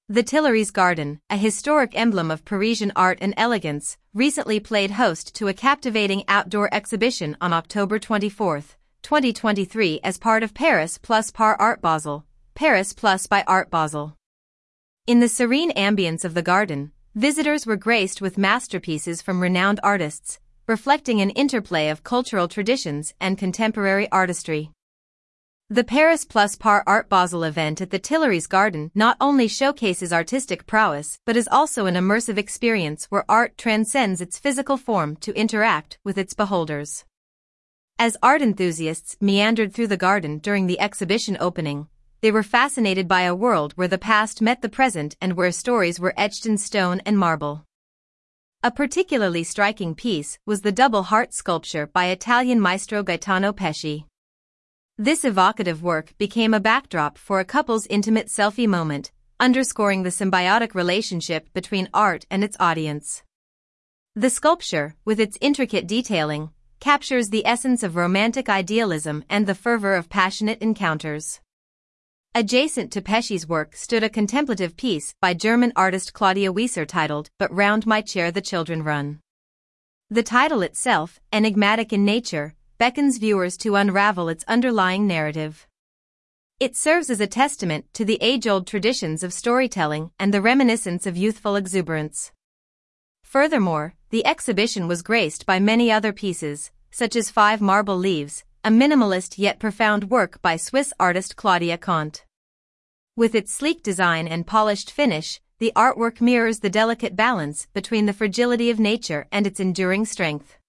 The Tuileries Garden, a historic emblem of Parisian art and elegance, recently played host to a captivating outdoor exhibition on October 24, 2023 as part of Paris Plus par Art Basel, Paris Plus by Art Basel. In the serene ambience of the garden, visitors were graced with masterpieces from renowned artists, reflecting an interplay of cultural traditions and contemporary artistry. The Paris Plus par Art Basel event at the Tuileries Garden not only showcases artistic prowess but is also an immersive experience where art transcends its physical form to interact with its beholders. As art enthusiasts meandered through the garden during the exhibition opening, they were fascinated by a world where the past met the present and where stories were etched in stone and marble. A particularly striking piece was the double heart sculpture by Italian maestro Gaetano Pesce. This evocative work became a backdrop for a couple's intimate selfie moment, underscoring the symbiotic relationship between art and its audience. The sculpture, with its intricate detailing, captures the essence of romantic idealism and the fervor of passionate encounters. Adjacent to Pesce's work stood a contemplative piece by German artist Claudia Wieser titled "But Round My Chair the Children Run." The title itself, enigmatic in nature, beckons viewers to unravel its underlying narrative. It serves as a testament to the age-old traditions of storytelling and the reminiscence of youthful exuberance. Furthermore, the exhibition was graced by many other pieces, such as Five Marble Leaves, a minimalist yet profound work by Swiss artist Claudia Konte. With its sleek design and polished finish, the artwork mirrors the delicate balance between the fragility of nature and its enduring strength.